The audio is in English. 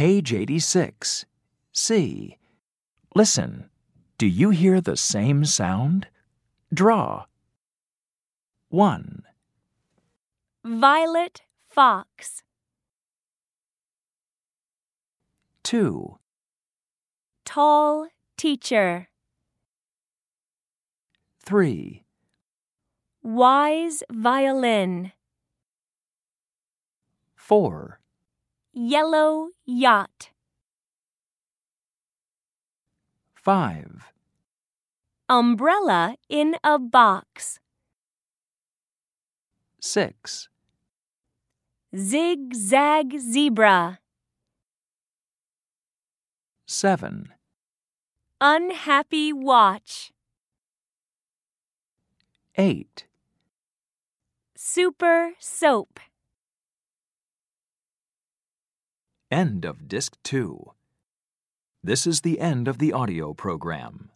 Page 86. C. Listen. Do you hear the same sound? Draw. 1. Violet fox. 2. Tall teacher. 3. Wise violin. 4. Yellow yacht. 5. Umbrella in a box. 6. Zigzag zebra. 7. Unhappy watch. 8. Super soap. End of Disc 2. This is the end of the audio program.